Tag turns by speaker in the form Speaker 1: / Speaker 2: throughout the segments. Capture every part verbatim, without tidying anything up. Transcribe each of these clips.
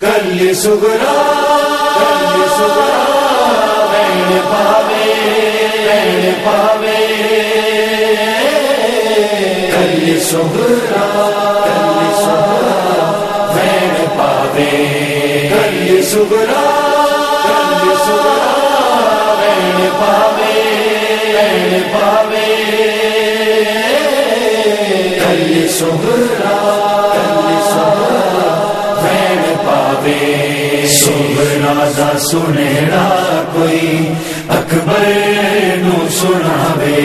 Speaker 1: کلی سغرا کلی سغرا بین پاوے بین پاوے کلی سغرا کلی سغرا بین پاوے کلی سغرا کلی سغرا بین پاوے بین پاوے کلی سغرا کلی سغرا بین پاوے سغرا دا سنیڑا کوئی اکبر نو سناوے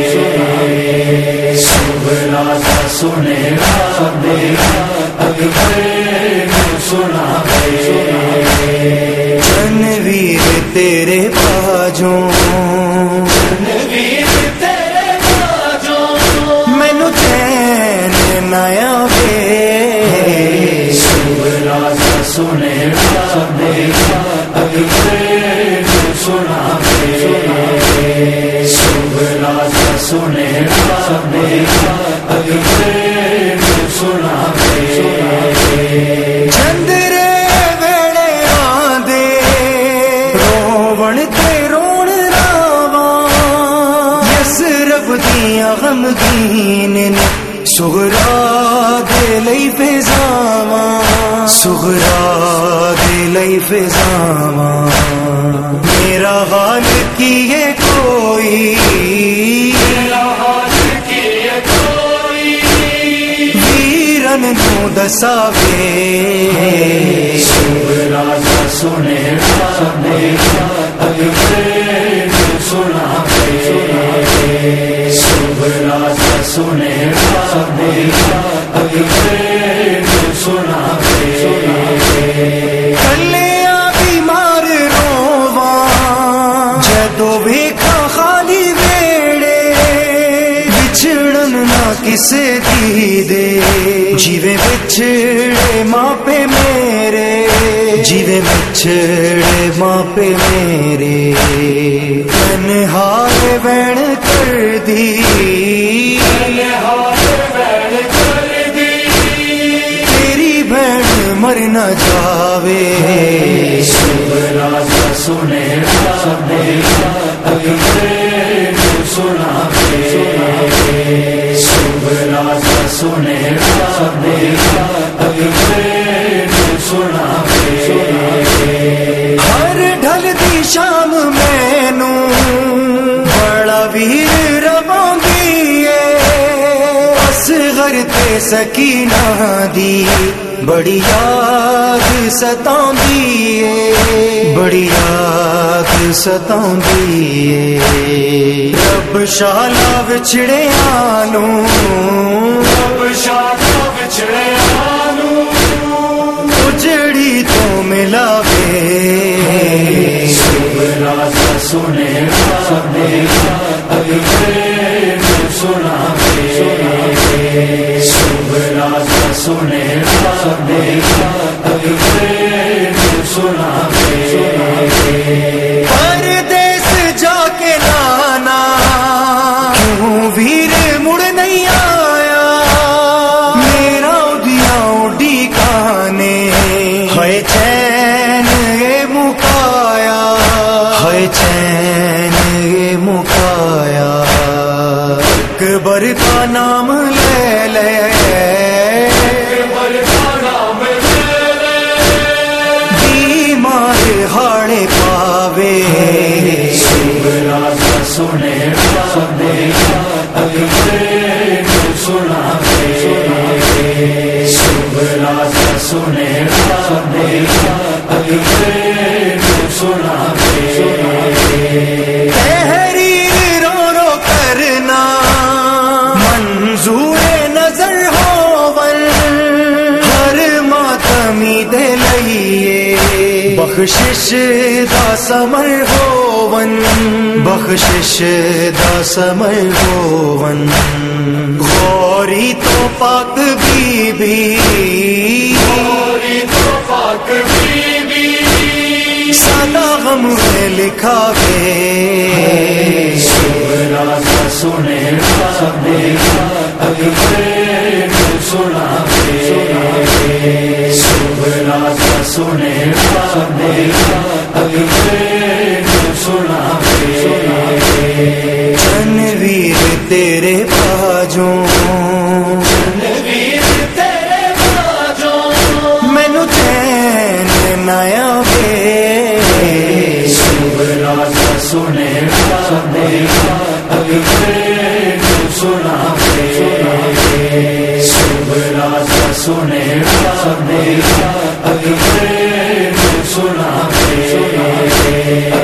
Speaker 1: سغرا دا سنیڑا کوئی اکبر نو سناوے
Speaker 2: تنویر تیرے باجوں
Speaker 1: تنویر تیرے باجوں
Speaker 2: مینو چین نہ آوے
Speaker 1: سغرا دا سنیڑا کوئی اکبر نو سناوے سغرا دا سنیڑا کوئی اکبر نو سناوے
Speaker 2: چندرے ویڑے آندے روون تے رون راواں یسرب دیاں غمگین نے سغرا دے لئی فضاواں سغرا دے لئی فضاواں میرا حال کیے کوئی
Speaker 1: میرا حال کیے کوئی
Speaker 2: ویرن نو دساوے
Speaker 1: سغرا دا سنیڑا کوئی اکبر نو سناوے سغرا دا سنیڑا کوئی اکبر نو سناوے
Speaker 2: کلیاں بیمار روواں جدو ویکھا خالی ویڑے بچھڑن نہ کسے دی دے جیویں بچھڑے ماں پہ میرے جیویں بچھڑے ماں پہ میرے تنہا وین کر دی تیری بہن مر نہ جاوے
Speaker 1: سغرا دا سنیڑا کوئی اکبر نو سناوے سغرا دا سنیڑا کوئی اکبر نو سناوے
Speaker 2: ہر ڈھل دی شام مینو بڑا ویر رواندی ہے اصغر تے سکینہ دی بڑی یاد ستاندی ہے بڑی یاد ستاندی ہے رب شالا وچھڑے آنو
Speaker 1: رب شالا وچھڑے آنو
Speaker 2: اجڑی تو ملاوے
Speaker 1: سغرا دا سنیڑا کوئی اکبر نو سناوے سغرا دا سنیڑا کوئی اکبر نو سناوے
Speaker 2: پردیس جا کے لانا کیوں ویر مڑ نہیں آیا میرا اڈیا اڈی کانے ہے چین یہ مکایا ہے چین یہ مکایا اکبر کا نام لے لے
Speaker 1: اکبر کا نام لے لے
Speaker 2: بیمار ہاڑے پاوے
Speaker 1: سغرا دا سنیڑا کوئی اکبر نو سناوے سغرا دا سنیڑا کوئی اکبر نو سناوے
Speaker 2: تحریر رو رو کرنا منظور نظر ہوون ہر ماتمی دے لئیے بخشش دا سمر ہوون بخشش دا سمر ہوون غوری تو پاک بی بی
Speaker 1: غوری تو پاک بی بی
Speaker 2: سادہ غم ہے لکھاوے
Speaker 1: سغرا دا سنیڑا کوئی اکبر نو سناوے سغرا دا سنے سنے اکبر سنا
Speaker 2: تنویر تیرے باجوں
Speaker 1: تنویر تیرے باجوں
Speaker 2: مینو چین نہ آوے
Speaker 1: راجا سنے سنے اکبر سنا راجا سنے سنے اکبر سنا